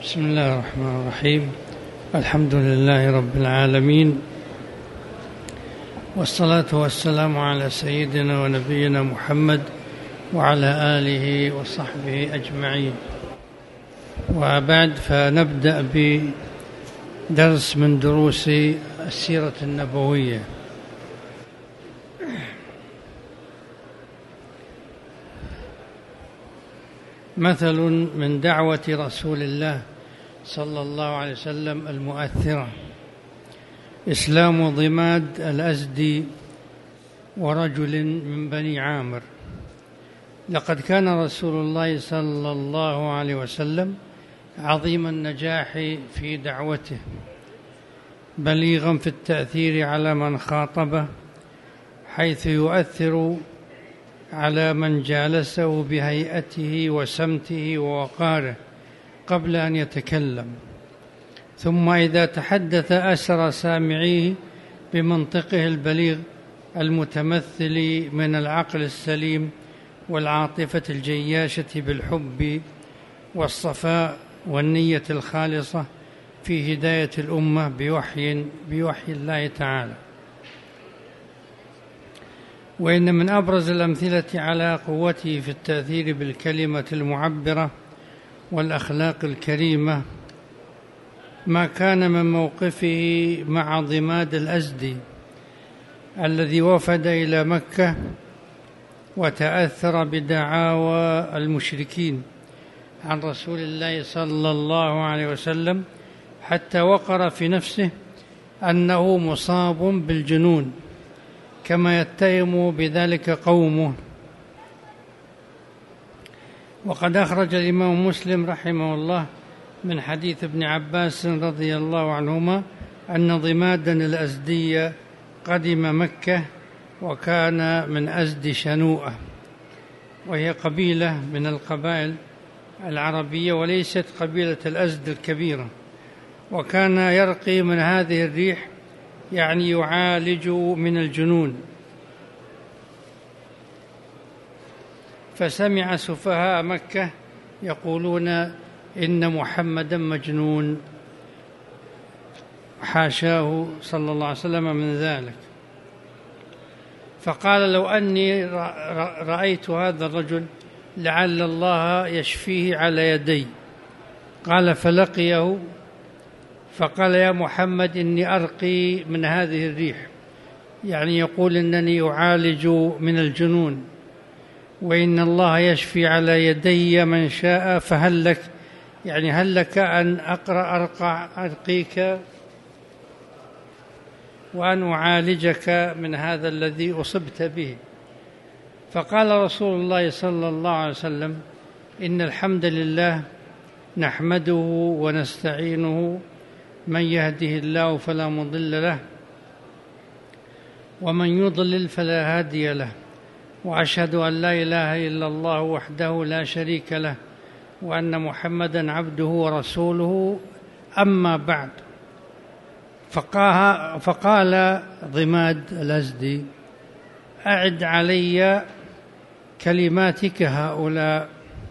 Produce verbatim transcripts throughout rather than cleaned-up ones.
بسم الله الرحمن الرحيم. الحمد لله رب العالمين، والصلاة والسلام على سيدنا ونبينا محمد وعلى آله وصحبه أجمعين. وبعد، فنبدأ بدرس من دروس السيرة النبوية. مثل من دعوة رسول الله صلى الله عليه وسلم المؤثرة: إسلام ضماد الأزدي ورجل من بني عامر. لقد كان رسول الله صلى الله عليه وسلم عظيم النجاح في دعوته، بليغا في التأثير على من خاطبه، حيث يؤثر على من جالسه بهيئته وسمته ووقاره قبل أن يتكلم، ثم إذا تحدث أسر سامعيه بمنطقه البليغ المتمثل من العقل السليم والعاطفة الجياشة بالحب والصفاء والنية الخالصة في هداية الأمة بوحي, بوحي الله تعالى. وإن من أبرز الأمثلة على قوته في التأثير بالكلمة المعبرة والأخلاق الكريمة ما كان من موقفه مع ضماد الأزدي الذي وفد إلى مكة وتأثر بدعاوى المشركين عن رسول الله صلى الله عليه وسلم، حتى وقر في نفسه أنه مصاب بالجنون كما يتهم بذلك قومه. وقد أخرج الإمام مسلم رحمه الله من حديث ابن عباس رضي الله عنهما أن ضمادا الأزدي قدم مكة، وكان من أزد شنوءة، وهي قبيلة من القبائل العربية وليست قبيلة الأزد الكبيرة. وكان يرقي من هذه الريح، يعني يعالج من الجنون. فسمع سفهاء مكة يقولون إن محمدا مجنون، حاشاه صلى الله عليه وسلم من ذلك. فقال: لو أني رأيت هذا الرجل لعل الله يشفيه على يدي. قال: فلقيه فقال: يا محمد، إني أرقي من هذه الريح، يعني يقول إنني أعالج من الجنون، وإن الله يشفي على يدي من شاء، فهل لك، يعني هل لك أن أقرأ أرقع أرقيك وأن أعالجك من هذا الذي أصبت به؟ فقال رسول الله صلى الله عليه وسلم: إن الحمد لله نحمده ونستعينه، من يهده الله فلا مضل له، ومن يضلل فلا هادي له، وأشهد أن لا إله إلا الله وحده لا شريك له، وأن محمدا عبده ورسوله، أما بعد. فقال ضماد الأزدي: أعد علي كلماتك هؤلاء.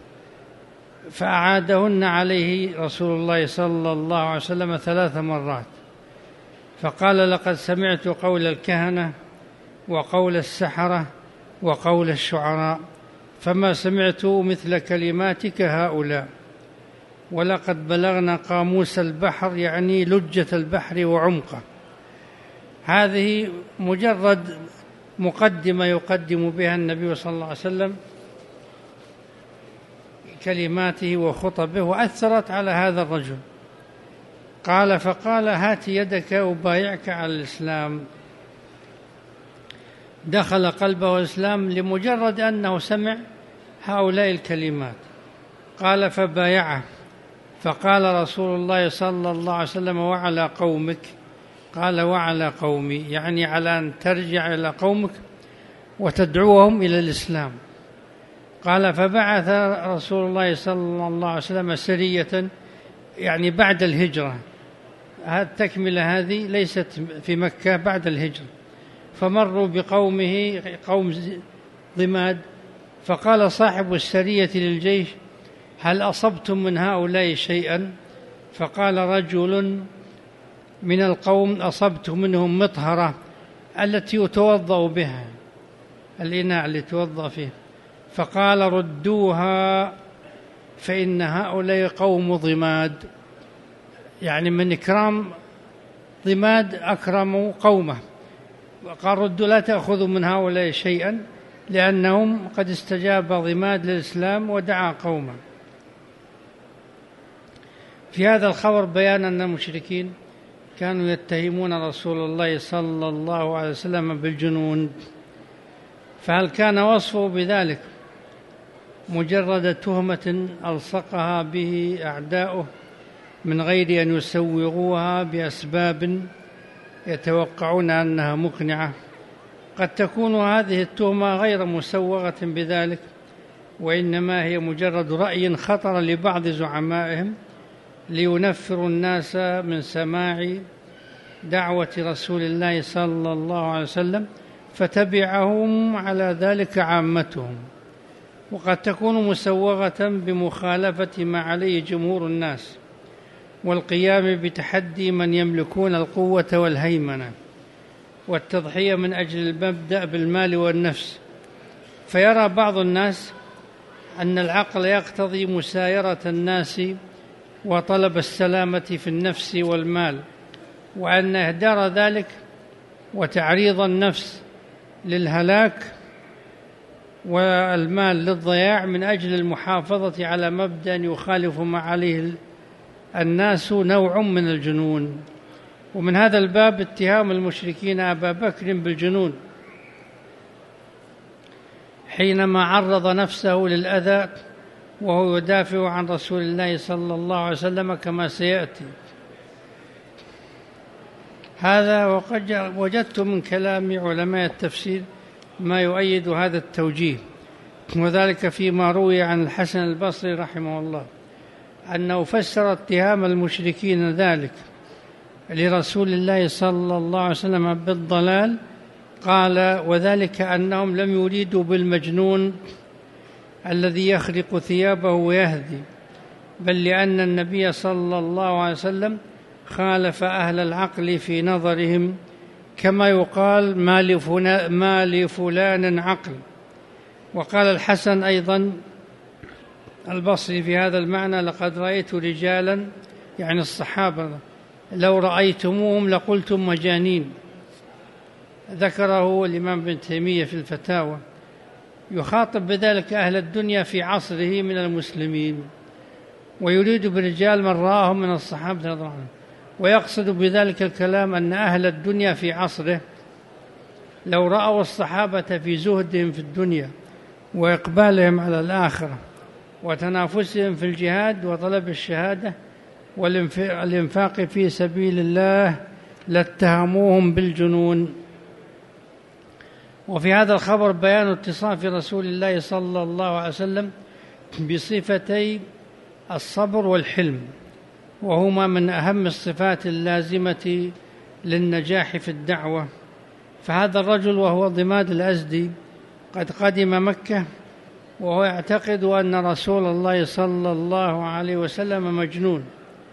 فأعادهن عليه رسول الله صلى الله عليه وسلم ثلاث مرات، فقال: لقد سمعت قول الكهنة وقول السحرة وقول الشعراء، فما سمعت مثل كلماتك هؤلاء. ولقد بلغنا قاموس البحر، يعني لجة البحر وعمقه. هذه مجرد مقدمة يقدم بها النبي صلى الله عليه وسلم كلماته وخطبه، وأثرت على هذا الرجل. قال: فقال: هات يدك أبايعك على الإسلام. دخل قلبه الإسلام لمجرد أنه سمع هؤلاء الكلمات. قال: فبايعه. فقال رسول الله صلى الله عليه وسلم: وعلى قومك؟ قال: وعلى قومي، يعني على أن ترجع إلى قومك وتدعوهم إلى الإسلام. قال: فبعث رسول الله صلى الله عليه وسلم سرية، يعني بعد الهجرة، التكملة هذه ليست في مكة، بعد الهجرة. فمروا بقومه قوم ضماد، فقال صاحب السرية للجيش: هل أصبتم من هؤلاء شيئا؟ فقال رجل من القوم: أصبت منهم مطهرة التي يتوضأ بها، الإناء اللي يتوضأ فيه، فقال: ردوها فإن هؤلاء قوم ضماد، يعني من إكرام ضماد أكرموا قومه، وقال: ردوا لا تأخذوا من هؤلاء شيئا لأنهم قد استجاب ضماد للإسلام ودعا قومه. في هذا الخبر بيان أن المشركين كانوا يتهمون رسول الله صلى الله عليه وسلم بالجنون، فهل كان وصفه بذلك مجرد تهمة ألصقها به أعداؤه من غير أن يسوغوها بأسباب يتوقعون أنها مقنعة؟ قد تكون هذه التهمة غير مسوغة بذلك، وإنما هي مجرد رأي خطر لبعض زعمائهم لينفروا الناس من سماع دعوة رسول الله صلى الله عليه وسلم، فتبعهم على ذلك عامتهم. وقد تكون مسوغة بمخالفة ما عليه جمهور الناس والقيام بتحدي من يملكون القوة والهيمنة والتضحية من أجل المبدأ بالمال والنفس، فيرى بعض الناس أن العقل يقتضي مسايرة الناس وطلب السلامة في النفس والمال، وأن إهدار ذلك وتعريض النفس للهلاك والمال للضياع من أجل المحافظة على مبدأ يخالف ما عليه الناس نوع من الجنون. ومن هذا الباب اتهام المشركين أبا بكر بالجنون حينما عرض نفسه للأذى وهو يدافع عن رسول الله صلى الله عليه وسلم كما سيأتي. هذا وقد وجدت من كلام علماء التفسير ما يؤيد هذا التوجيه، وذلك فيما روي عن الحسن البصري رحمه الله أنه فسر اتهام المشركين ذلك لرسول الله صلى الله عليه وسلم بالضلال، قال: وذلك أنهم لم يريدوا بالمجنون الذي يخرق ثيابه ويهدي، بل لأن النبي صلى الله عليه وسلم خالف أهل العقل في نظرهم، كما يقال: ما لفلان عقل. وقال الحسن أيضا البصري في هذا المعنى: لقد رأيت رجالا، يعني الصحابة، لو رأيتموهم لقلتم مجانين. ذكره الإمام ابن تيمية في الفتاوى، يخاطب بذلك أهل الدنيا في عصره من المسلمين، ويريد برجال من رآهم من الصحابة رضي الله عنهم، ويقصد بذلك الكلام أن أهل الدنيا في عصره لو رأوا الصحابة في زهدهم في الدنيا وإقبالهم على الآخرة وتنافسهم في الجهاد وطلب الشهادة والإنفاق في سبيل الله لاتهموهم بالجنون. وفي هذا الخبر بيان اتصاف رسول الله صلى الله عليه وسلم بصفتي الصبر والحلم، وهما من أهم الصفات اللازمة للنجاح في الدعوة. فهذا الرجل وهو ضماد الأزدي قد قدم مكة وهو يعتقد أن رسول الله صلى الله عليه وسلم مجنون،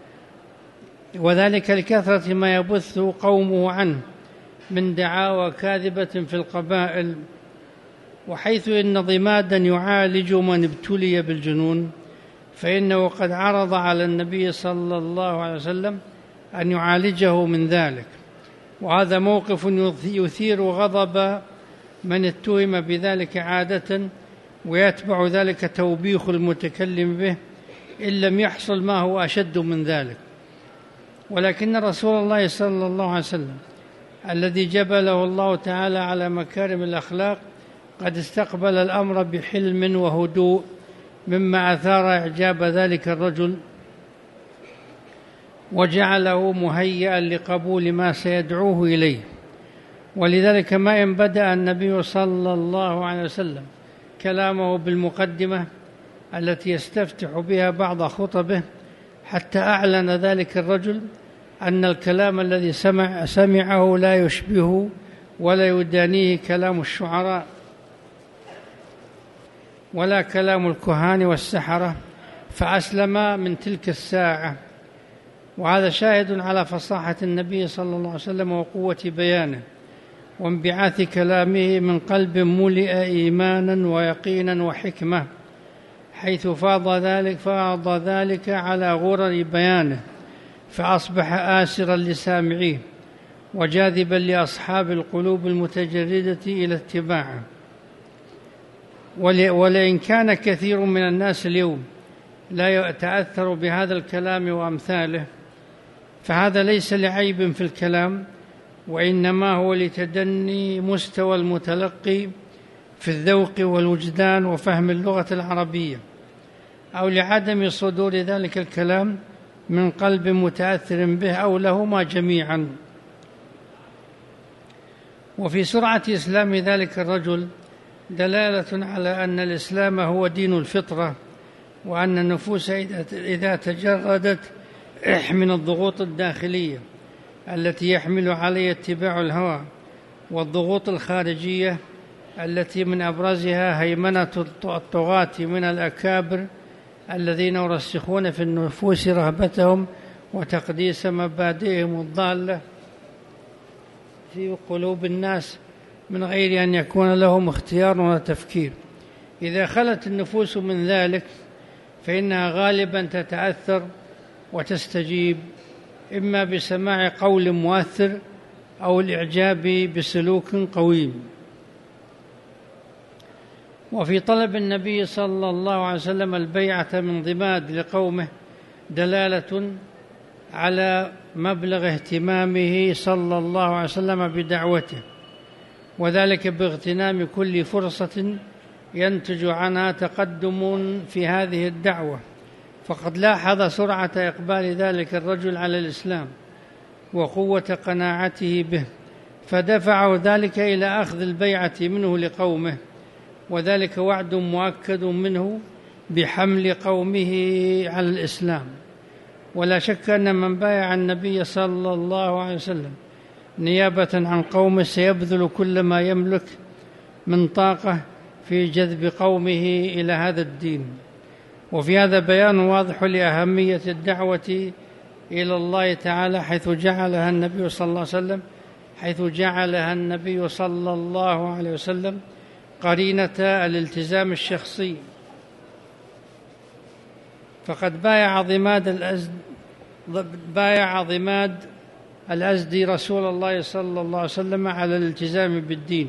وذلك لكثرة ما يبث قومه عنه من دعاوى كاذبة في القبائل، وحيث إن ضمادا يعالج من ابتلي بالجنون، فإنه قد عرض على النبي صلى الله عليه وسلم أن يعالجه من ذلك، وهذا موقف يثير غضب من اتهم بذلك عادة، ويتبع ذلك توبيخ المتكلم به إن لم يحصل ما هو أشد من ذلك. ولكن رسول الله صلى الله عليه وسلم الذي جبله الله تعالى على مكارم الأخلاق قد استقبل الأمر بحلم وهدوء، مما أثار إعجاب ذلك الرجل وجعله مهيئا لقبول ما سيدعوه إليه. ولذلك ما إن بدأ النبي صلى الله عليه وسلم كلامه بالمقدمة التي يستفتح بها بعض خطبه، حتى أعلن ذلك الرجل أن الكلام الذي سمع سمعه لا يشبه ولا يدانيه كلام الشعراء ولا كلام الكهان والسحرة، فأسلم من تلك الساعة وهذا شاهد على فصاحة النبي صلى الله عليه وسلم وقوة بيانه وانبعاث كلامه من قلب ملئ إيمانا ويقينا وحكمة، حيث فاض ذلك فاض ذلك على غرر بيانه، فأصبح آسرا لسامعيه وجاذبا لأصحاب القلوب المتجردة إلى اتباعه. ولئن كان كثير من الناس اليوم لا يتأثر بهذا الكلام وأمثاله، فهذا ليس لعيب في الكلام، وإنما هو لتدني مستوى المتلقي في الذوق والوجدان وفهم اللغة العربية، أو لعدم صدور ذلك الكلام من قلب متأثر به أو لهما جميعا. وفي سرعة إسلام ذلك الرجل دلالة على أن الإسلام هو دين الفطرة، وأن النفوس إذا تجردت من الضغوط الداخلية التي يحمل عليها اتباع الهوى، والضغوط الخارجية التي من أبرزها هيمنة الطغاة من الأكابر الذين يرسخون في النفوس رهبتهم وتقديس مبادئهم الضالة في قلوب الناس من غير أن يكون لهم اختيار ولا تفكير. إذا خلت النفوس من ذلك فإنها غالبا تتأثر وتستجيب إما بسماع قول مؤثر أو الإعجاب بسلوك قويم. وفي طلب النبي صلى الله عليه وسلم البيعة من ضماد لقومه دلالة على مبلغ اهتمامه صلى الله عليه وسلم بدعوته، وذلك باغتنام كل فرصة ينتج عنها تقدم في هذه الدعوة، فقد لاحظ سرعة إقبال ذلك الرجل على الإسلام وقوة قناعته به، فدفعه ذلك إلى أخذ البيعة منه لقومه، وذلك وعد مؤكد منه بحمل قومه على الإسلام. ولا شك أن من بايع النبي صلى الله عليه وسلم نيابة عن قومه سيبذل كل ما يملك من طاقة في جذب قومه إلى هذا الدين. وفي هذا بيان واضح لأهمية الدعوة إلى الله تعالى، حيث جعلها النبي صلى الله عليه وسلم حيث جعلها النبي صلى الله عليه وسلم قرينة الالتزام الشخصي. فقد بايع ضماد الأزد بايع ضماد الأزدي رسول الله صلى الله عليه وسلم على الالتزام بالدين،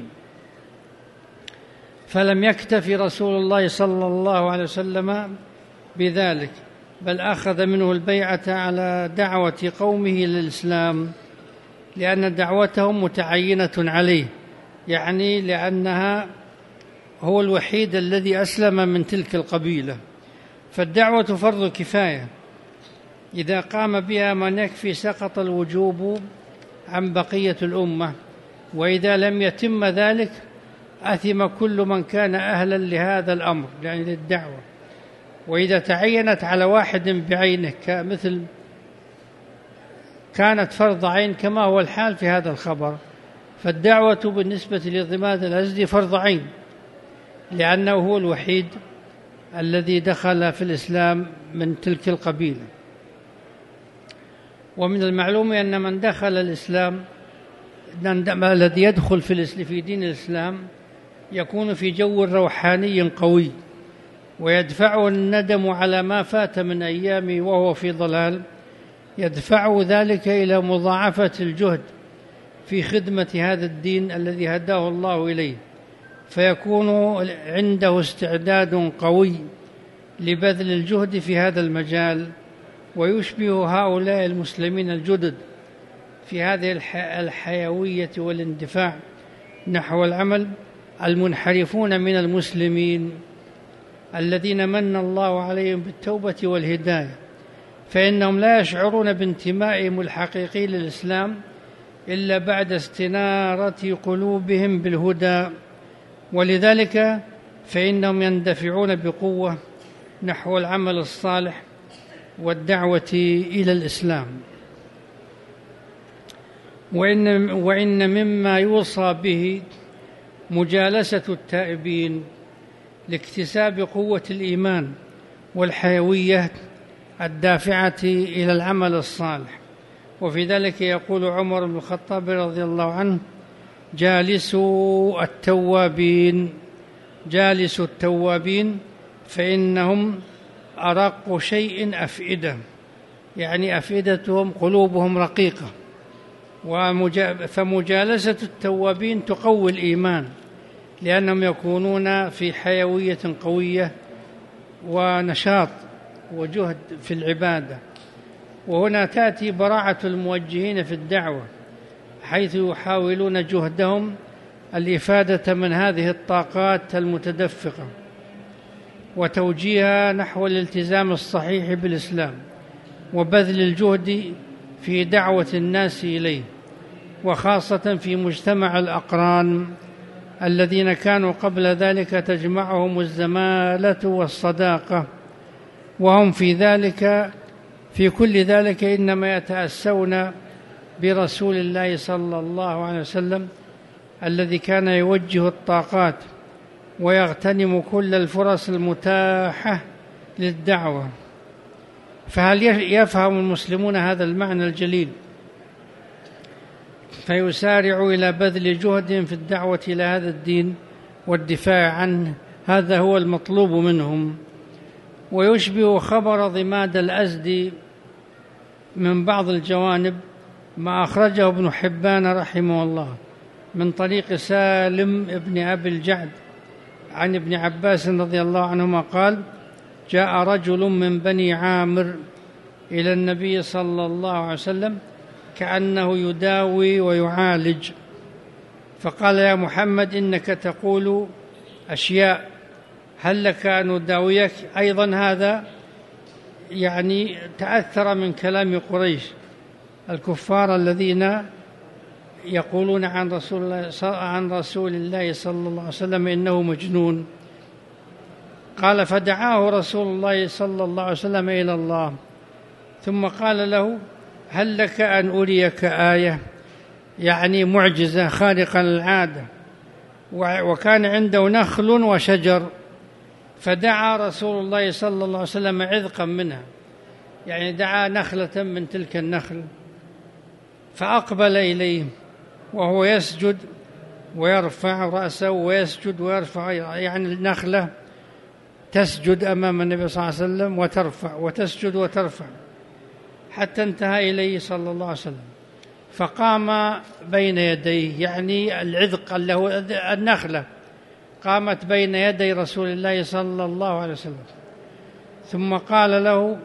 فلم يكتفي رسول الله صلى الله عليه وسلم بذلك، بل أخذ منه البيعة على دعوة قومه للإسلام، لأن دعوتهم متعينة عليه، يعني لأنها هو الوحيد الذي أسلم من تلك القبيلة. فالدعوة فرض كفاية، إذا قام بها من يكفي سقط الوجوب عن بقية الأمة، وإذا لم يتم ذلك أثم كل من كان أهلا لهذا الأمر، يعني للدعوة. وإذا تعينت على واحد بعينه كمثل كانت فرض عين كما هو الحال في هذا الخبر، فالدعوة بالنسبة لضماد الأزدي فرض عين، لأنه هو الوحيد الذي دخل في الإسلام من تلك القبيلة. ومن المعلوم أن من دخل الإسلام الذي يدخل في دين الإسلام يكون في جو روحاني قوي، ويدفعه الندم على ما فات من أيامه وهو في ضلال، يدفعه ذلك إلى مضاعفة الجهد في خدمة هذا الدين الذي هداه الله إليه، فيكون عنده استعداد قوي لبذل الجهد في هذا المجال. ويشبه هؤلاء المسلمين الجدد في هذه الحيوية والاندفاع نحو العمل المنحرفون من المسلمين الذين من الله عليهم بالتوبة والهداية، فإنهم لا يشعرون بانتمائهم الحقيقي للإسلام إلا بعد استنارة قلوبهم بالهدى، ولذلك فإنهم يندفعون بقوة نحو العمل الصالح والدعوة إلى الإسلام. وإن, وإن مما يوصى به مجالسة التائبين لاكتساب قوة الإيمان والحيوية الدافعة إلى العمل الصالح. وفي ذلك يقول عمر بن الخطاب رضي الله عنه: جالسوا التوابين جالسوا التوابين فإنهم أرق شيء أفئدة، يعني أفئدتهم قلوبهم رقيقة، فمجالسة التوابين تقوي الإيمان، لأنهم يكونون في حيوية قوية ونشاط وجهد في العبادة. وهنا تأتي براعة الموجهين في الدعوة، حيث يحاولون جهدهم الإفادة من هذه الطاقات المتدفقة وتوجيهها نحو الالتزام الصحيح بالإسلام وبذل الجهد في دعوة الناس إليه، وخاصة في مجتمع الأقران الذين كانوا قبل ذلك تجمعهم الزمالة والصداقة، وهم في ذلك في كل ذلك إنما يتأسون برسول الله صلى الله عليه وسلم الذي كان يوجه الطاقات ويغتنم كل الفرص المتاحة للدعوة. فهل يفهم المسلمون هذا المعنى الجليل فيسارع إلى بذل جهد في الدعوة إلى هذا الدين والدفاع عنه؟ هذا هو المطلوب منهم. ويشبه خبر ضماد الأزدي من بعض الجوانب ما أخرجه ابن حبان رحمه الله من طريق سالم ابن أبي الجعد عن ابن عباس رضي الله عنهما قال: جاء رجل من بني عامر إلى النبي صلى الله عليه وسلم كأنه يداوي ويعالج، فقال: يا محمد، إنك تقول أشياء، هل لك أن أداويك أيضا؟ هذا يعني تأثر من كلام قريش الكفار الذين يقولون عن رسول الله عن رسول الله صلى الله عليه وسلم إنه مجنون. قال: فدعاه رسول الله صلى الله عليه وسلم إلى الله، ثم قال له: هل لك أن أريك آية، يعني معجزة خارقة للعادة؟ وكان عنده نخل وشجر، فدعا رسول الله صلى الله عليه وسلم عذقا منها، يعني دعا نخلة من تلك النخل، فأقبل إليه وهو يسجد ويرفع رأسه ويسجد ويرفع، يعني النخلة تسجد أمام النبي صلى الله عليه وسلم وترفع وتسجد وترفع، حتى انتهى إليه صلى الله عليه وسلم، فقام بين يديه، يعني العذق اللي هو النخلة قامت بين يدي رسول الله صلى الله عليه وسلم، ثم قال له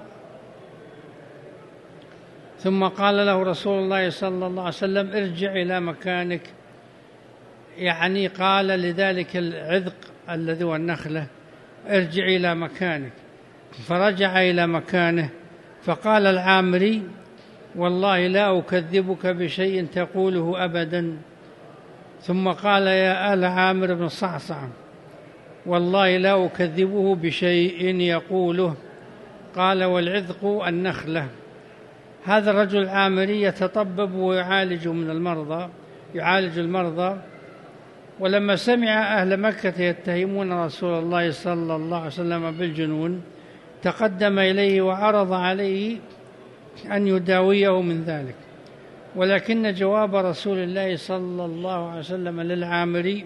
ثم قال له رسول الله صلى الله عليه وسلم: ارجع إلى مكانك، يعني قال لذلك العذق الذي هو النخلة: ارجع إلى مكانك. فرجع إلى مكانه، فقال العامري: والله لا أكذبك بشيء تقوله أبدا. ثم قال: يا آل عامر بن صعصع، والله لا أكذبه بشيء يقوله. قال: والعذق النخلة. هذا الرجل العامري يتطبب ويعالج من المرضى يعالج المرضى ولما سمع أهل مكة يتهمون رسول الله صلى الله عليه وسلم بالجنون، تقدم إليه وعرض عليه أن يداويه من ذلك، ولكن جواب رسول الله صلى الله عليه وسلم للعامري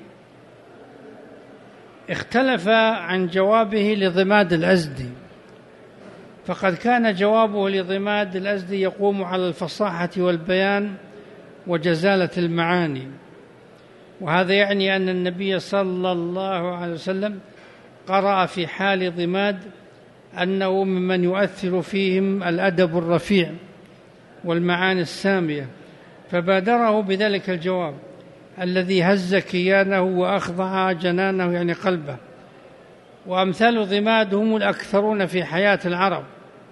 اختلف عن جوابه لضماد الأزدي، فقد كان جوابه لضماد الأزدي يقوم على الفصاحة والبيان وجزالة المعاني، وهذا يعني أن النبي صلى الله عليه وسلم قرأ في حال ضماد أنه ممن يؤثر فيهم الأدب الرفيع والمعاني السامية، فبادره بذلك الجواب الذي هز كيانه وأخضع جنانه، يعني قلبه. وأمثال ضماد هم الأكثرون في حياة العرب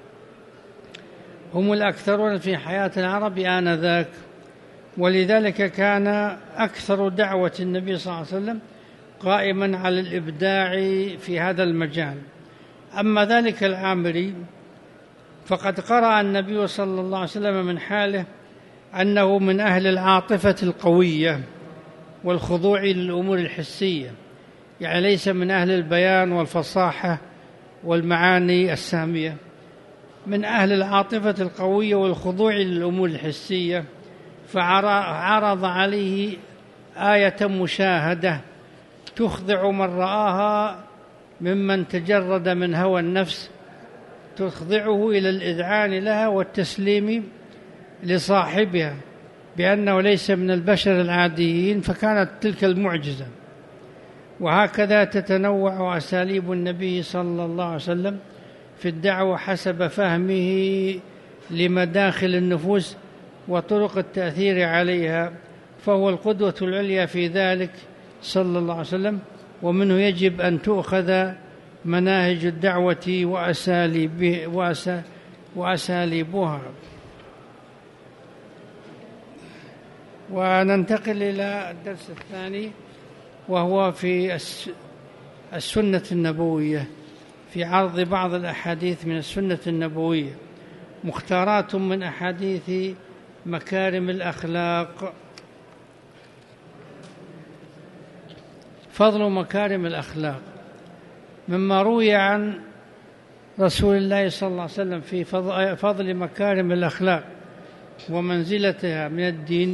هم الأكثرون في حياة العرب آنذاك، ولذلك كان أكثر دعوة النبي صلى الله عليه وسلم قائما على الإبداع في هذا المجال. أما ذلك العامري فقد قرأ النبي صلى الله عليه وسلم من حاله أنه من أهل العاطفة القوية والخضوع للأمور الحسية، يعني ليس من أهل البيان والفصاحة والمعاني السامية. من أهل العاطفة القوية والخضوع للأمور الحسية، فعرض عليه آية مشاهدة تخضع من رآها ممن تجرد من هوى النفس، تخضعه إلى الإذعان لها والتسليم لصاحبها بأنه ليس من البشر العاديين، فكانت تلك المعجزة. وهكذا تتنوع أساليب النبي صلى الله عليه وسلم في الدعوة حسب فهمه لمداخل النفوس وطرق التأثير عليها، فهو القدوة العليا في ذلك صلى الله عليه وسلم، ومنه يجب أن تؤخذ مناهج الدعوة وأساليبها. وننتقل إلى الدرس الثاني، وهو في السنة النبوية، في عرض بعض الأحاديث من السنة النبوية، مختارات من أحاديث مكارم الأخلاق. فضل مكارم الأخلاق. مما روي عن رسول الله صلى الله عليه وسلم في فضل مكارم الأخلاق ومنزلتها من الدين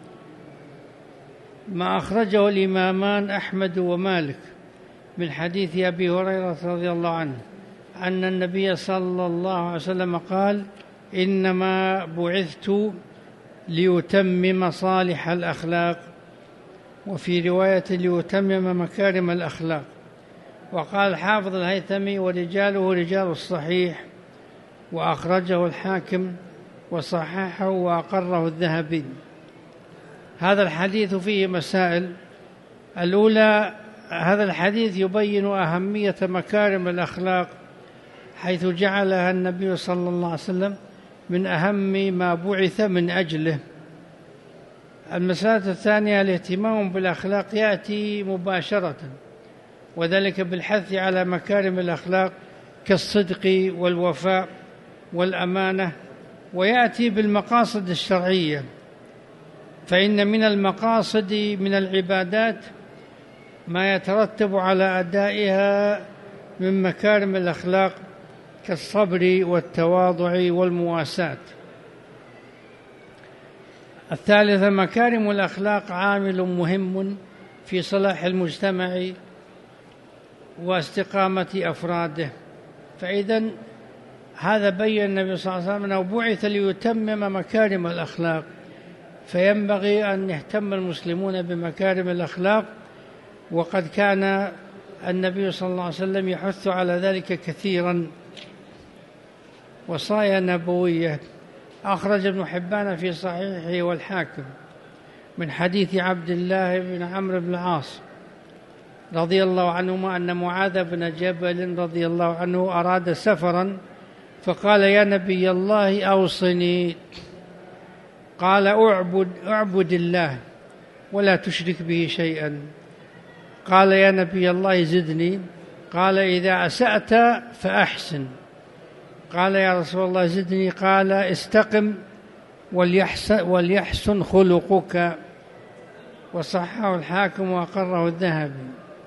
ما أخرجه الإمامان أحمد ومالك من حديث أبي هريرة رضي الله عنه أن النبي صلى الله عليه وسلم قال: إنما بعثت ليتمم صالح الأخلاق، وفي رواية ليتمم مكارم الأخلاق. وقال حافظ الهيثمي: ورجاله رجال الصحيح، وأخرجه الحاكم وصححه وأقره الذهبي. هذا الحديث فيه مسائل. الأولى: هذا الحديث يبين أهمية مكارم الأخلاق، حيث جعلها النبي صلى الله عليه وسلم من أهم ما بعث من أجله. المسألة الثانية: الاهتمام بالأخلاق يأتي مباشرة، وذلك بالحث على مكارم الأخلاق كالصدق والوفاء والأمانة، ويأتي بالمقاصد الشرعية، فإن من المقاصد من العبادات ما يترتب على أدائها من مكارم الأخلاق كالصبر والتواضع والمواساة. الثالثة: مكارم الأخلاق عامل مهم في صلاح المجتمع واستقامة أفراده. فإذا هذا بين النبي صلى الله عليه وسلم أنه بعث ليتمم مكارم الأخلاق، فينبغي أن يهتم المسلمون بمكارم الأخلاق، وقد كان النبي صلى الله عليه وسلم يحث على ذلك كثيرا. وصايا نبوية. أخرج ابن حبان في صحيحه والحاكم من حديث عبد الله بن عمرو بن العاص رضي الله عنهما أن معاذ بن جبل رضي الله عنه أراد سفرا، فقال: يا نبي الله أوصني. قال: أعبد, أعبد الله ولا تشرك به شيئا. قال: يا نبي الله زدني. قال: إذا أسأت فأحسن. قال: يا رسول الله زدني. قال: استقم وليحسن, وليحسن خلقك. وصححه الحاكم وأقره الذهبي.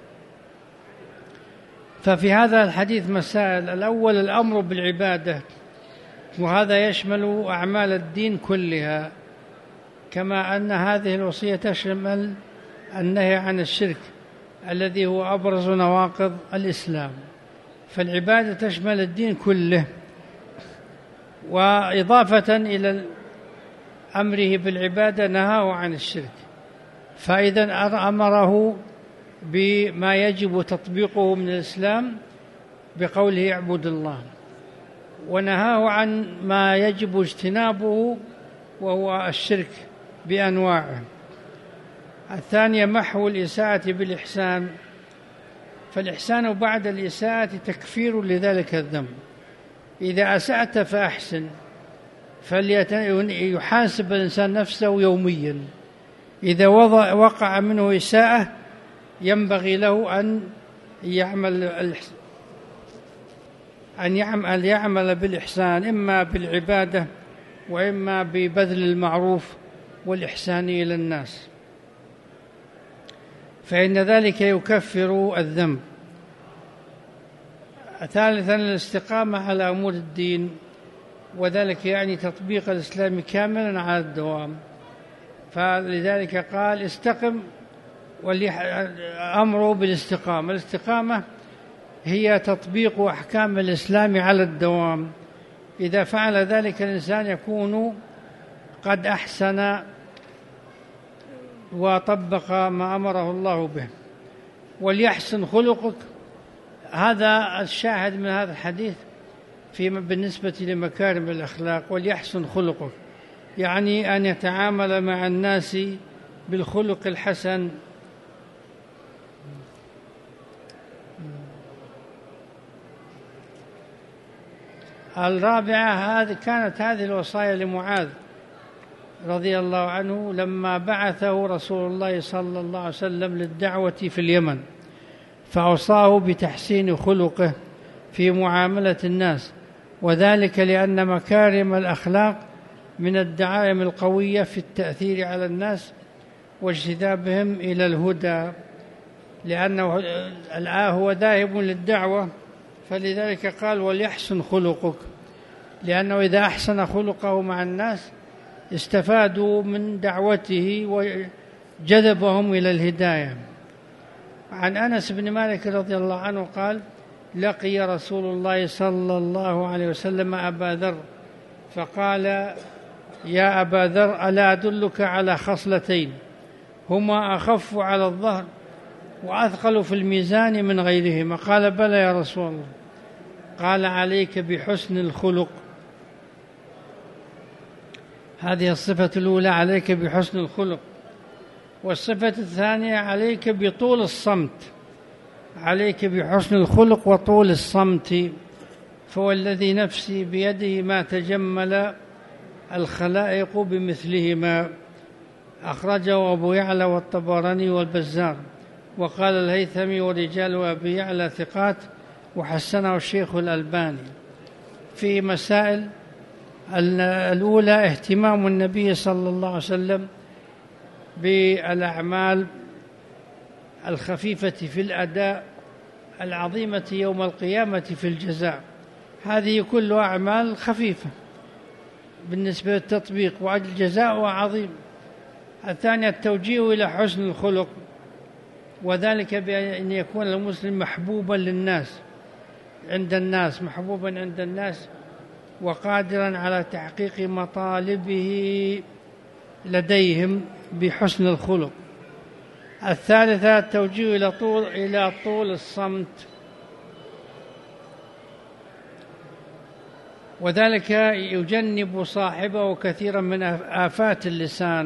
ففي هذا الحديث مسائل. الأول: الأمر بالعبادة، وهذا يشمل أعمال الدين كلها، كما أن هذه الوصية تشمل النهي عن الشرك الذي هو أبرز نواقض الإسلام. فالعبادة تشمل الدين كله. وإضافة إلى أمره بالعبادة نهاه عن الشرك، فإذا أمره بما يجب تطبيقه من الإسلام بقوله اعبد الله، ونهاه عن ما يجب اجتنابه وهو الشرك بأنواعه. الثانية: محو الإساءة بالإحسان، فالإحسان بعد الإساءة تكفير لذلك الذنب. إذا أسأت فأحسن، فليحاسب الإنسان نفسه يوميا. إذا وقع منه إساءة ينبغي له أن يعمل أن يعمل, يعمل بالإحسان، إما بالعبادة وإما ببذل المعروف والإحسان إلى الناس، فإن ذلك يكفر الذنب. ثالثا: الاستقامة على أمور الدين، وذلك يعني تطبيق الإسلام كاملا على الدوام. فلذلك قال استقم والأمر بالاستقامة. الاستقامة هي تطبيق أحكام الإسلام على الدوام. إذا فعل ذلك الإنسان يكون قد أحسن وطبق ما أمره الله به. وليحسن خلقك، هذا الشاهد من هذا الحديث فيما بالنسبة لمكارم الأخلاق. وليحسن خلقك يعني أن يتعامل مع الناس بالخلق الحسن. الرابعة، هذه كانت هذه الوصايا لمعاذ رضي الله عنه لما بعثه رسول الله صلى الله عليه وسلم للدعوة في اليمن، فأوصاه بتحسين خلقه في معاملة الناس، وذلك لأن مكارم الأخلاق من الدعائم القوية في التأثير على الناس واجتذابهم إلى الهدى، لأنه الآن هو ذاهب للدعوة، فلذلك قال وليحسن خلقك، لأنه إذا أحسن خلقه مع الناس استفادوا من دعوته وجذبهم إلى الهداية. عن أنس بن مالك رضي الله عنه قال لقي رسول الله صلى الله عليه وسلم أبا ذر فقال يا أبا ذر ألا أدلك على خصلتين هما أخف على الظهر وأثقل في الميزان من غيرهما؟ قال بلى يا رسول الله. قال عليك بحسن الخلق، هذه الصفة الأولى، عليك بحسن الخلق. والصفة الثانية عليك بطول الصمت، عليك بحسن الخلق وطول الصمت، فوالذي نفسي بيده ما تجمل الخلائق بمثلهما. أخرجه أبو يعلى والطبراني والبزار، وقال الهيثمي ورجال أبي يعلى ثقات، وحسنه الشيخ الألباني. في مسائل الأولى اهتمام النبي صلى الله عليه وسلم بالأعمال الخفيفة في الأداء العظيمة يوم القيامة في الجزاء، هذه كلها أعمال خفيفة بالنسبة للتطبيق، وأجل جزاء عظيم. الثانية التوجيه إلى حسن الخلق، وذلك بأن يكون المسلم محبوبا للناس عند الناس محبوبا عند الناس وقادرا على تحقيق مطالبه لديهم بحسن الخلق. الثالثة التوجيه إلى طول إلى طول الصمت، وذلك يجنب صاحبه كثيرا من آفات اللسان،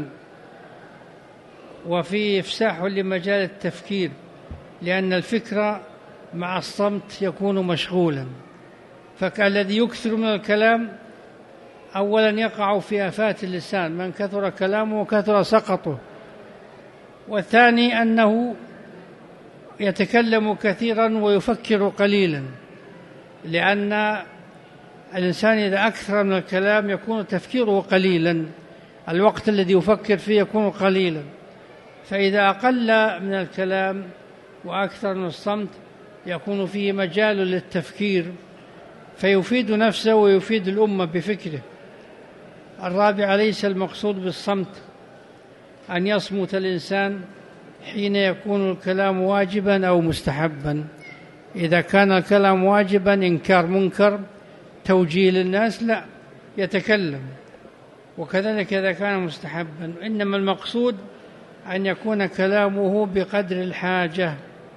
وفي إفساح لمجال التفكير، لأن الفكر مع الصمت يكون مشغولا. فالذي يكثر من الكلام أولا يقع في آفات اللسان، من كثر كلامه كثر سقطه. والثاني أنه يتكلم كثيرا ويفكر قليلا، لأن الإنسان إذا أكثر من الكلام يكون تفكيره قليلا، الوقت الذي يفكر فيه يكون قليلا. فإذا أقل من الكلام وأكثر من الصمت يكون فيه مجال للتفكير، فيفيد نفسه ويفيد الأمة بفكره. الرابع ليس المقصود بالصمت أن يصمت الإنسان حين يكون الكلام واجبا أو مستحبا. إذا كان الكلام واجبا إنكار منكر توجيه للناس لا يتكلم، وكذلك إذا كان مستحبا، إنما المقصود أن يكون كلامه بقدر الحاجة.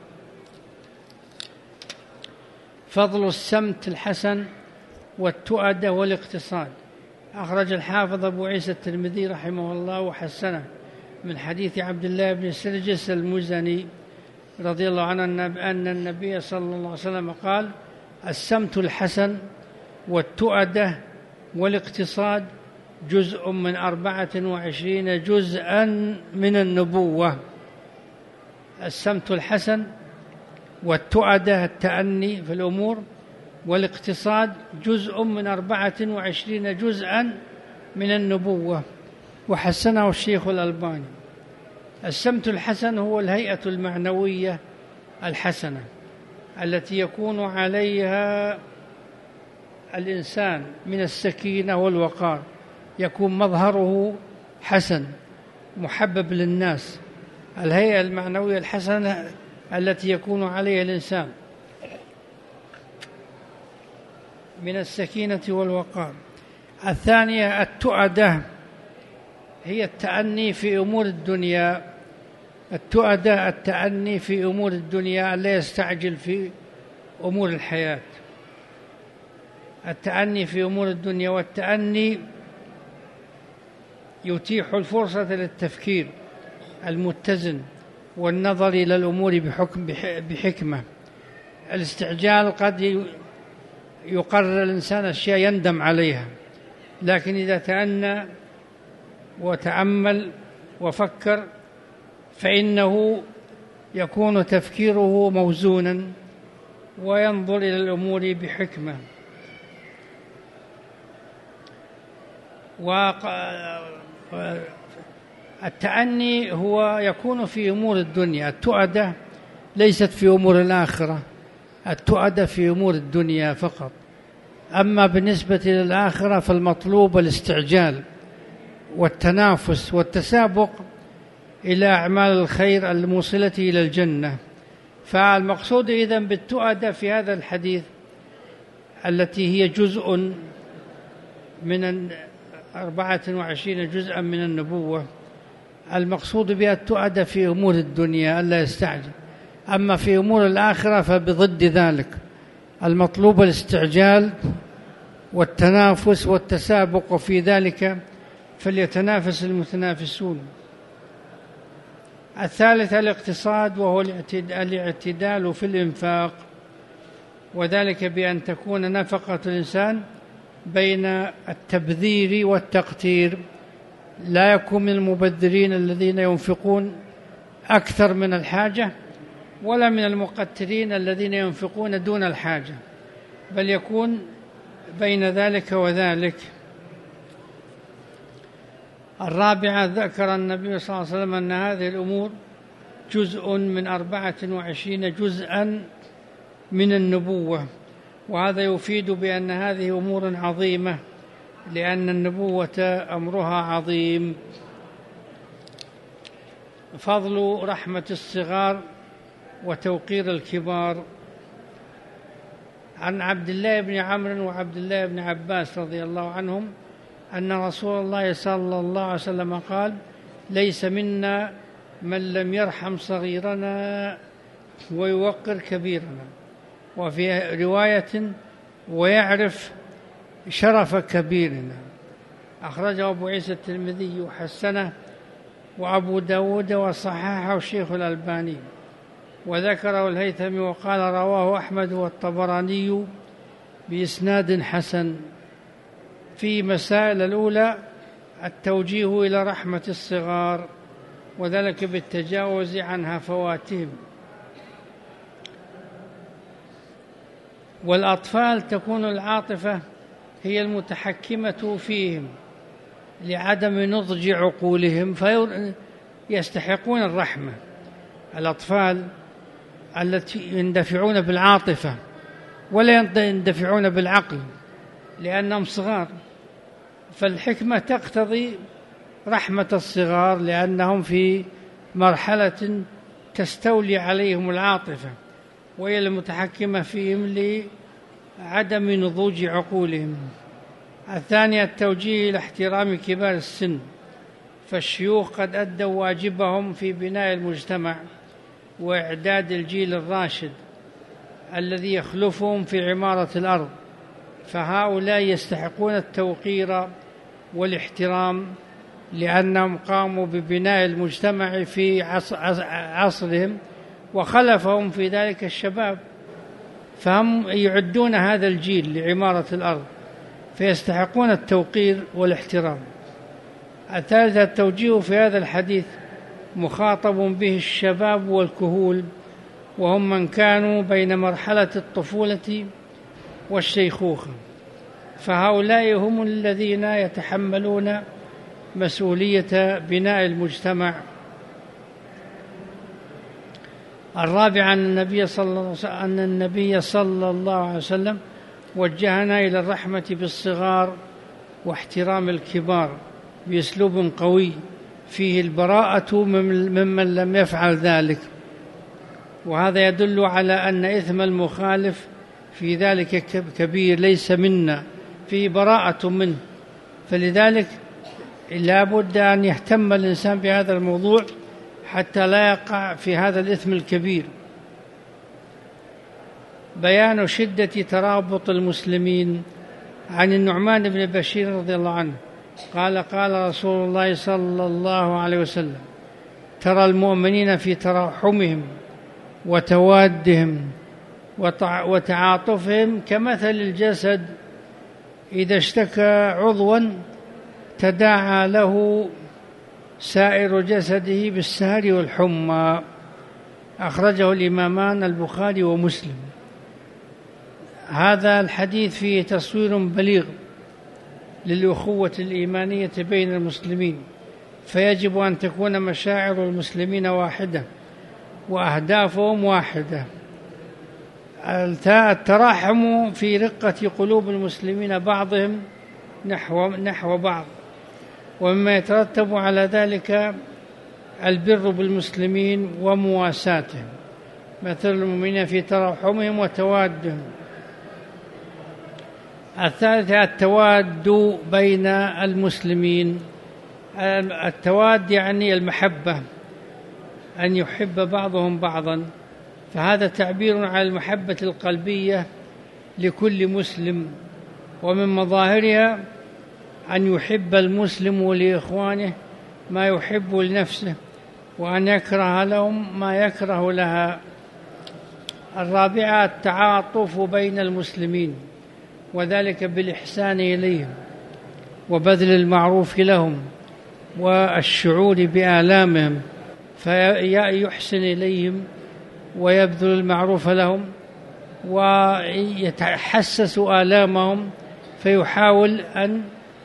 فضل السمت الحسن والتؤدة والاقتصاد. أخرج الحافظ أبو عيسى الترمذي رحمه الله وحسنه من حديث عبد الله بن سرجس المزني رضي الله عنه أن النبي صلى الله عليه وسلم قال السمت الحسن والتؤدة والاقتصاد جزء من أربعة وعشرين جزءا من النبوة. السمت الحسن والتؤدة التأني في الأمور، والاقتصاد جزء من أربعة وعشرين جزءا من النبوة، وحسنه الشيخ الألباني. السمت الحسن هو الهيئة المعنوية الحسنة التي يكون عليها الإنسان من السكينة والوقار، يكون مظهره حسن محبب للناس، الهيئة المعنوية الحسنة التي يكون عليها الإنسان من السكينة والوقار. الثانية التؤدة، هي التأني في أمور الدنيا. التؤدة التأني في أمور الدنيا، لا يستعجل في أمور الحياة. التأني في أمور الدنيا، والتأني يتيح الفرصة للتفكير المتزن والنظر إلى الأمور بحكم بحكمة. الاستعجال قد يقرر الإنسان أشياء يندم عليها، لكن إذا تأنى وتأمل وفكر فإنه يكون تفكيره موزونا وينظر إلى الأمور بحكمة. والتأني هو يكون في أمور الدنيا، التؤدة ليست في أمور الآخرة، التؤدة في أمور الدنيا فقط. أما بالنسبة للآخرة فالمطلوب الاستعجال والتنافس والتسابق إلى أعمال الخير الموصلة إلى الجنة. فالمقصود إذن بالتؤدة في هذا الحديث التي هي جزء من أربعة وعشرين جزءا من النبوة، المقصود بها التؤدة في أمور الدنيا ألا يستعجل. أما في أمور الآخرة فبضد ذلك، المطلوب الاستعجال والتنافس والتسابق، وفي ذلك فليتنافس المتنافسون. الثالث الاقتصاد، وهو الاعتدال في الإنفاق، وذلك بأن تكون نفقة الإنسان بين التبذير والتقتير، لا يكون من المبذرين الذين ينفقون أكثر من الحاجة، ولا من المقترين الذين ينفقون دون الحاجة، بل يكون بين ذلك وذلك. الرابعة ذكر النبي صلى الله عليه وسلم أن هذه الأمور جزء من أربعة وعشرين جزءا من النبوة، وهذا يفيد بأن هذه أمور عظيمة، لأن النبوة أمرها عظيم. فضل رحمة الصغار وتوقير الكبار. عن عبد الله بن عمرو وعبد الله بن عباس رضي الله عنهم أن رسول الله صلى الله عليه وسلم قال: ليس منا من لم يرحم صغيرنا ويوقر كبيرنا، وفي رواية: ويعرف شرف كبيرنا. أخرجه أبو عيسى الترمذي وحسنه، وأبو داود وصححه الشيخ الألباني، وذكره الهيثمي وقال: رواه أحمد والطبراني بإسناد حسن. في مسائل الأولى التوجيه إلى رحمة الصغار، وذلك بالتجاوز عن هفواتهم. والأطفال تكون العاطفة هي المتحكمة فيهم لعدم نضج عقولهم فيستحقون الرحمة. الأطفال التي يندفعون بالعاطفة ولا يندفعون بالعقل لأنهم صغار، فالحكمة تقتضي رحمة الصغار لأنهم في مرحلة تستولي عليهم العاطفة، وهي المتحكمة فيهم لعدم نضوج عقولهم. الثانية التوجيه إلى احترام كبار السن، فالشيوخ قد أدوا واجبهم في بناء المجتمع وإعداد الجيل الراشد الذي يخلفهم في عمارة الأرض، فهؤلاء يستحقون التوقير والاحترام لأنهم قاموا ببناء المجتمع في عصرهم، وخلفهم في ذلك الشباب، فهم يعدون هذا الجيل لعمارة الأرض، فيستحقون التوقير والاحترام. الثالثة التوجيه في هذا الحديث مخاطب به الشباب والكهول، وهم من كانوا بين مرحلة الطفولة والشيخوخة، فهؤلاء هم الذين يتحملون مسؤولية بناء المجتمع. الرابع أن النبي صلى الله عليه وسلم, أن النبي صلى الله عليه وسلم وجهنا إلى الرحمة بالصغار واحترام الكبار بأسلوب قوي فيه البراءة ممن لم يفعل ذلك، وهذا يدل على أن إثم المخالف في ذلك كبير ليس منا، فيه براءة منه. فلذلك لا بد أن يهتم الإنسان بهذا الموضوع حتى لا يقع في هذا الإثم الكبير. بيان شدة ترابط المسلمين. عن النعمان بن بشير رضي الله عنه قال قال رسول الله صلى الله عليه وسلم: ترى المؤمنين في تراحمهم وتوادهم وتعاطفهم كمثل الجسد إذا اشتكى عضوا تداعى له سائر جسده بالسهر والحمى. أخرجه الإمامان البخاري ومسلم. هذا الحديث فيه تصوير بليغ للأخوة الإيمانية بين المسلمين، فيجب أن تكون مشاعر المسلمين واحدة وأهدافهم واحدة. التراحم في رقة قلوب المسلمين بعضهم نحو, نحو بعض، ومما يترتب على ذلك البر بالمسلمين ومواساتهم، مثل المؤمنين في تراحمهم وتوادهم. الثالثة التواد بين المسلمين. التواد يعني المحبة، أن يحب بعضهم بعضا، فهذا تعبير على المحبة القلبية لكل مسلم، ومن مظاهرها أن يحب المسلم لإخوانه ما يحب لنفسه، وأن يكره لهم ما يكره لها. الرابعة التعاطف بين المسلمين، وذلك بالإحسان إليهم وبذل المعروف لهم والشعور بآلامهم، فيحسن إليهم ويبذل المعروف لهم ويتحسس آلامهم، فيحاول أن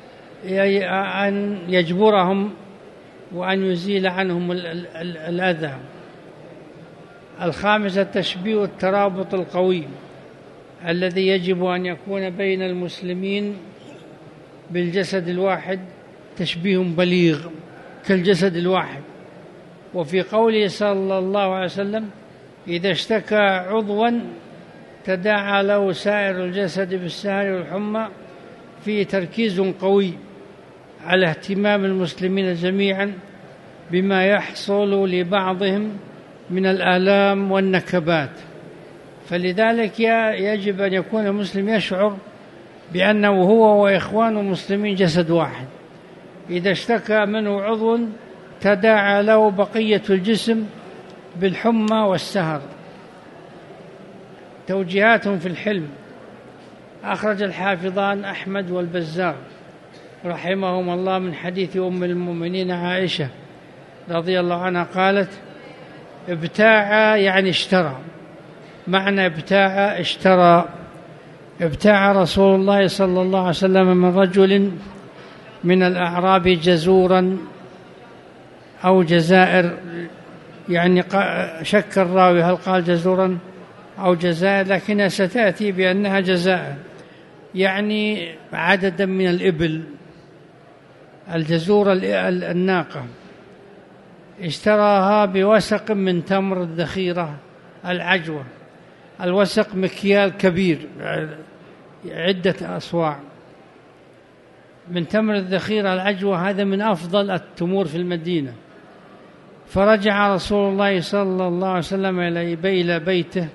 أن يجبرهم وأن يزيل عنهم الأذى. الخامسة تشبيه الترابط القوي الذي يجب أن يكون بين المسلمين بالجسد الواحد، تشبيه بليغ كالجسد الواحد. وفي قوله صلى الله عليه وسلم: إذا اشتكى عضوا تداعى له سائر الجسد بالسهر والحمى، فيه تركيز قوي على اهتمام المسلمين جميعا بما يحصل لبعضهم من الآلام والنكبات. فلذلك يجب أن يكون المسلم يشعر بأنه هو وإخوانه المسلمين جسد واحد. إذا اشتكى منه عضو تداعى له بقية الجسم بالحمى والسهر. توجيهات في الحلم. أخرج الحافظان أحمد والبزار رحمهم الله من حديث أم المؤمنين عائشة رضي الله عنها قالت: ابتاع يعني اشترى. معنى ابتاع اشترى. ابتاع رسول الله صلى الله عليه وسلم من رجل من الأعراب جزورا أو جزائر، يعني شك الراوي هل قال جزورا أو جزائر، لكنها ستأتي بأنها جزائر، يعني عددا من الإبل. الجزور الناقة. اشتراها بوسق من تمر الذخيرة العجوة. الوسق مكيال كبير عدة أصواع من تمر الذخيرة العجوة، هذا من أفضل التمور في المدينة. فرجع رسول الله صلى الله عليه وسلم إلى بيته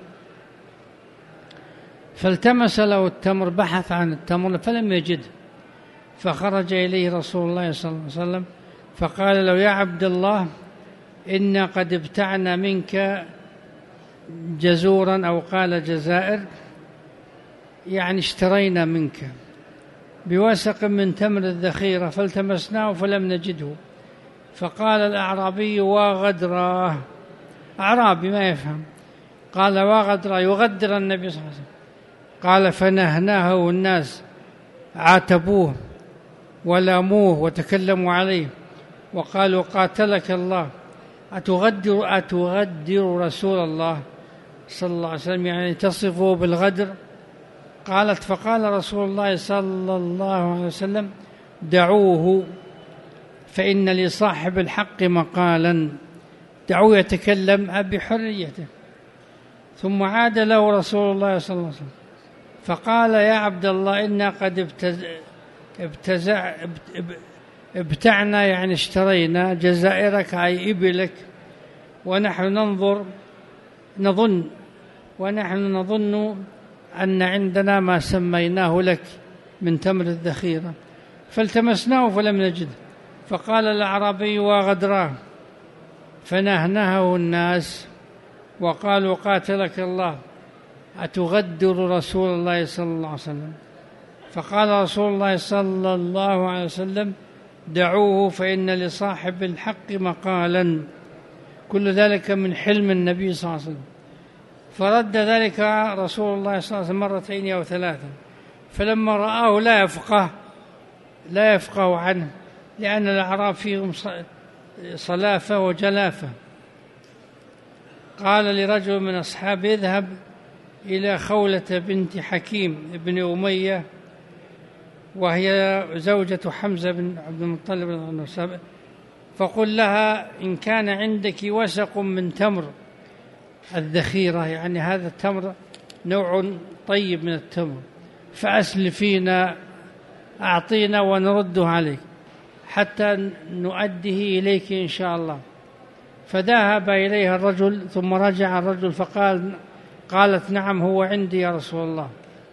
فالتمس له التمر، بحث عن التمر فلم يجده، فخرج إليه رسول الله صلى الله عليه وسلم فقال له: يا عبد الله، إنا قد ابتعنا منك جزورا أو قال جزائر، يعني اشترينا منك بوسق من تمر الذخيرة فالتمسناه فلم نجده. فقال الأعرابي: وغدراه. أعرابي ما يفهم. قال: وغدراه، يغدر النبي صلى الله عليه وسلم. قال: فنهناه والناس عاتبوه ولاموه وتكلموا عليه وقالوا: قاتلك الله، أتغدر أتغدر رسول الله صلى الله عليه وسلم، يعني تصفه بالغدر. قالت فقال رسول الله صلى الله عليه وسلم دعوه فإن لصاحب الحق مقالا، دعوه يتكلم بحريته. ثم عاد له رسول الله صلى الله عليه وسلم فقال يا عبد الله إنا قد ابتز... ابتزع... ابتعنا يعني اشترينا جزائرك أي إبلك، ونحن ننظر نظن ونحن نظن أن عندنا ما سميناه لك من تمر الذخيرة، فالتمسناه فلم نجده. فقال الأعرابي وغدراه، فنهنهه الناس وقالوا قاتلك الله أتغدر رسول الله صلى الله عليه وسلم؟ فقال رسول الله صلى الله عليه وسلم دعوه فإن لصاحب الحق مقالا. كل ذلك من حلم النبي صلى الله عليه وسلم. فرد ذلك رسول الله صلى الله عليه وسلم مرتين أو ثلاثة، فلما رآه لا يفقه لا يفقه عنه، لأن الأعراب فيهم صلافة وجلافة. قال لرجل من أصحابه اذهب إلى خولة بنت حكيم بن أمية وهي زوجة حمزة بن عبد المطلب، فقل لها إن كان عندك وسق من تمر الذخيرة، يعني هذا التمر نوع طيب من التمر، فأسلفينا أعطينا ونرده عليك حتى نؤديه إليك إن شاء الله. فذهب إليها الرجل ثم رجع الرجل فقال قالت نعم هو عندي يا رسول الله،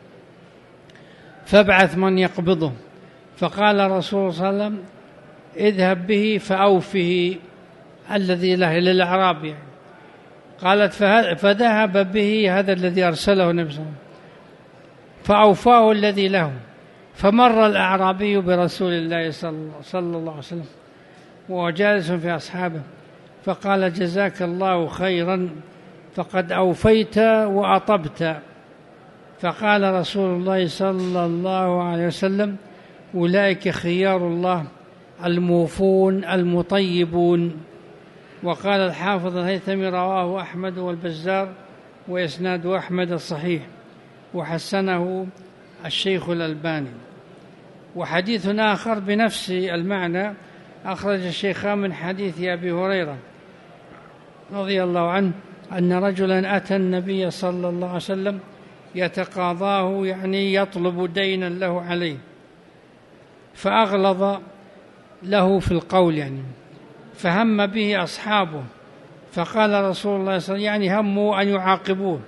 فابعث من يقبضه. فقال رسول صلى الله عليه وسلم اذهب به فأوفه الذي له للأعراب يعني. قالت فذهب به هذا الذي أرسله النبي صلى الله عليه وسلم فأوفاه الذي له. فمر الأعرابي برسول الله صلى الله عليه وسلم وهو جالس في أصحابه فقال جزاك الله خيرا فقد أوفيت وأطبت. فقال رسول الله صلى الله عليه وسلم أولئك خيار الله الموفون المطيبون. وقال الحافظ الهيثمي رواه أحمد والبزار وإسناد أحمد الصحيح وحسنه الشيخ الألباني. وحديث آخر بنفس المعنى أخرج الشيخان من حديث أبي هريرة رضي الله عنه أن رجلا أتى النبي صلى الله عليه وسلم يتقاضاه يعني يطلب دينا له عليه، فأغلظ له في القول يعني، فهم به أصحابه، فقال رسول الله صلى الله عليه وسلم يعني هموا أن يعاقبوه.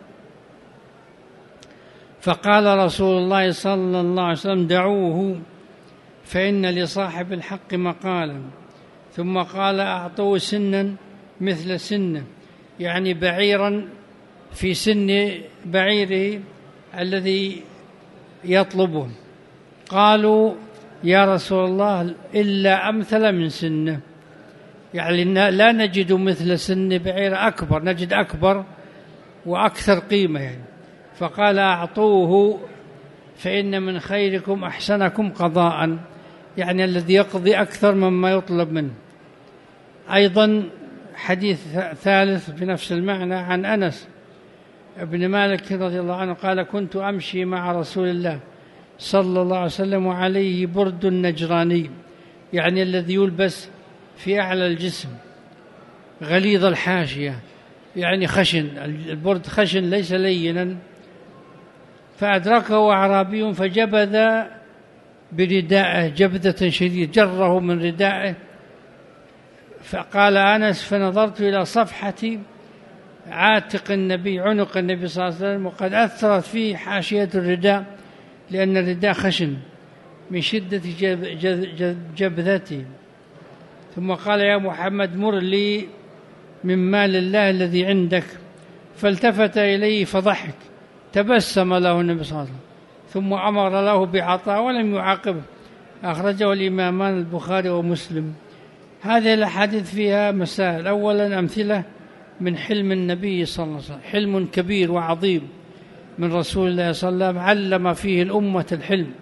فقال رسول الله صلى الله عليه وسلم دعوه فإن لصاحب الحق مقالا. ثم قال أعطوه سنا مثل سنه، يعني بعيرا في سن بعيره الذي يطلبه. قالوا يا رسول الله إلا أمثل من سنه، يعني لا نجد مثل سن بعير أكبر، نجد أكبر وأكثر قيمة يعني. فقال أعطوه فإن من خيركم أحسنكم قضاء، يعني الذي يقضي أكثر مما يطلب منه. أيضا حديث ثالث بنفس المعنى عن أنس ابن مالك رضي الله عنه قال كنت أمشي مع رسول الله صلى الله عليه وسلم وعليه برد نجراني، يعني الذي يلبس في أعلى الجسم غليظ الحاشية، يعني خشن، البرد خشن ليس لينا. فأدركه أعرابي فجبذ بردائه جبذة شديدة، جره من ردائه. فقال أنس فنظرت إلى صفحة عاتق النبي عنق النبي صلى الله عليه وسلم وقد أثرت فيه حاشية الرداء، لأن الرداء خشن من شدة جبذته. ثم قال يا محمد مر لي من مال الله الذي عندك. فالتفت إليه فضحك، تبسم له النبي صلى الله عليه وسلم ثم أمر له بعطاء ولم يعاقبه. أخرجه الإمامان البخاري ومسلم. هذه الأحاديث فيها مسائل. أولا أمثلة من حلم النبي صلى الله عليه وسلم، حلم كبير وعظيم من رسول الله صلى الله عليه وسلم علم فيه الأمة الحلم.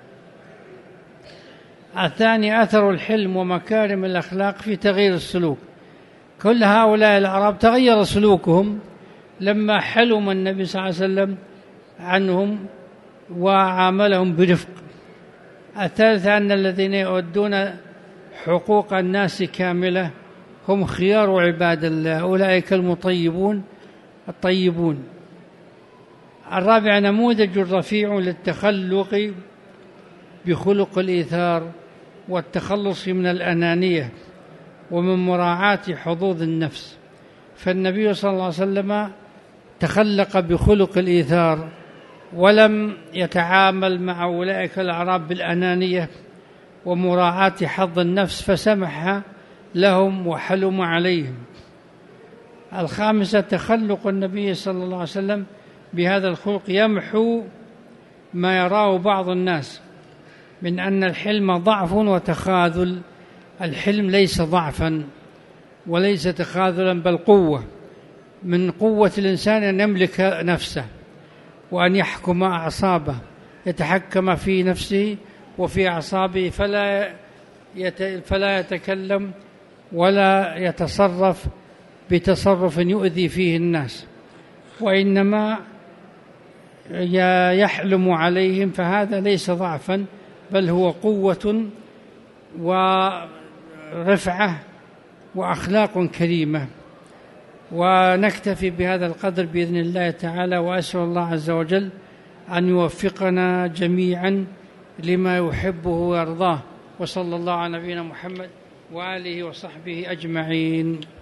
الثاني أثر الحلم ومكارم الأخلاق في تغيير السلوك. كل هؤلاء الأعراب تغير سلوكهم لما حلم النبي صلى الله عليه وسلم عنهم وعاملهم برفق. الثالثة أن الذين يؤدون حقوق الناس كاملة هم خيار عباد الله، أولئك المطيبون الطيبون. الرابع نموذج رفيع للتخلق بخلق الإيثار والتخلص من الأنانية ومن مراعاة حظوظ النفس. فالنبي صلى الله عليه وسلم تخلق بخلق الإيثار ولم يتعامل مع أولئك الأعراب بالأنانية ومراعاة حظ النفس، فسمح لهم وحلم عليهم. الخامسة تخلق النبي صلى الله عليه وسلم بهذا الخلق يمحو ما يراه بعض الناس من أن الحلم ضعف وتخاذل. الحلم ليس ضعفا وليس تخاذلا، بل قوة. من قوة الإنسان أن يملك نفسه وأن يحكم أعصابه، يتحكم في نفسه وفي أعصابه، فلا فلا يتكلم ولا يتصرف بتصرف يؤذي فيه الناس، وإنما يحلم عليهم. فهذا ليس ضعفا بل هو قوة ورفعة وأخلاق كريمة. ونكتفي بهذا القدر بإذن الله تعالى، وأسأل الله عز وجل أن يوفقنا جميعا لما يحبه ويرضاه، وصلى الله على نبينا محمد وآله وصحبه أجمعين.